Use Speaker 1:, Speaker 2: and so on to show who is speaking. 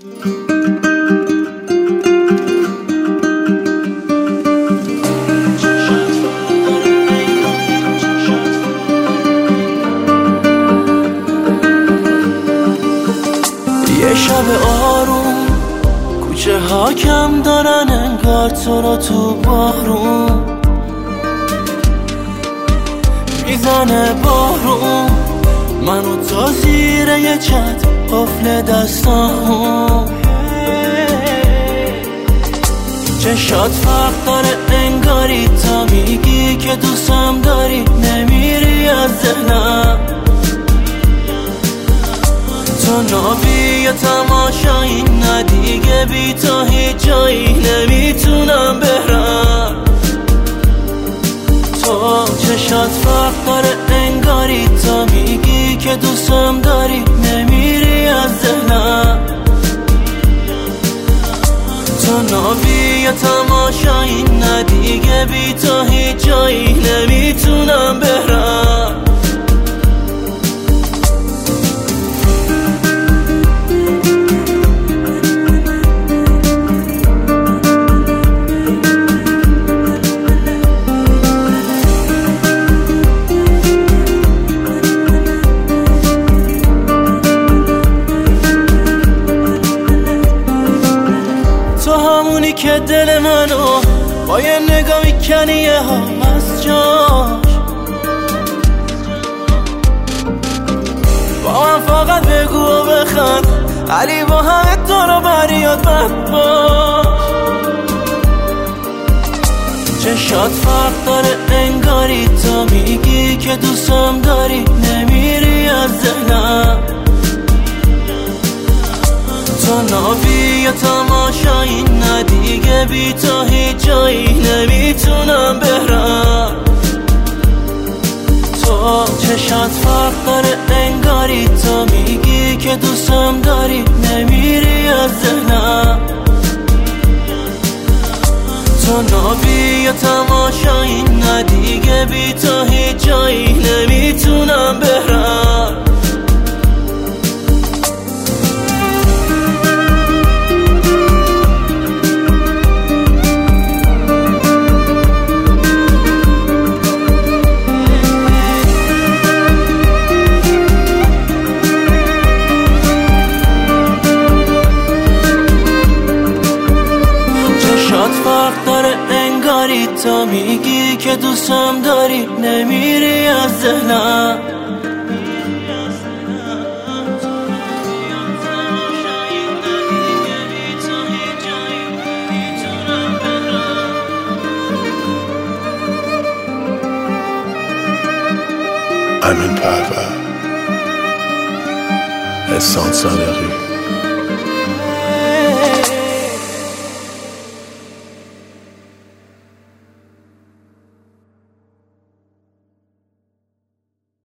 Speaker 1: یه شب آروم کوچه ها کم دارن انگار تو رو تو بارون میزنه بارون منو تا زیر یه چت قفل دستامون چشات فرق داره انگاری تا میگی که دوستم داری نمیری از ذهنم تو نابی یا تماشایی نه دیگه بی تو هیچ جایی نمیتونم برم تو چشات فرق داره انگاری تا میگی که دوستم داری نمیری از ذهنم تو نابی یا تماشایی نه دیگه بی تو هیچ جایی نمیتونم برم همونی که دل منو با یه نگاه میکنی یه ها از جاش با من فقط بگو و بخند علی با همه تو رو بریاد بد باش چشات فرق داره انگاری تا میگی که دوستم داری نمیری از ذهنم تو نابی یا تماشایی نه دیگه بی تو هیچ جایی نمیتونم برم تو چشات فرق داره انگاری تا میگی که دوستم داری نمیری از ذهنم تو نابی یا تماشایی نه دیگه بی تو هیچ جایی نمیتونم برم فرق داره انگاری تا میگی که دوستم داری نمیری از ذهنم
Speaker 2: امین پرور احسان صادقی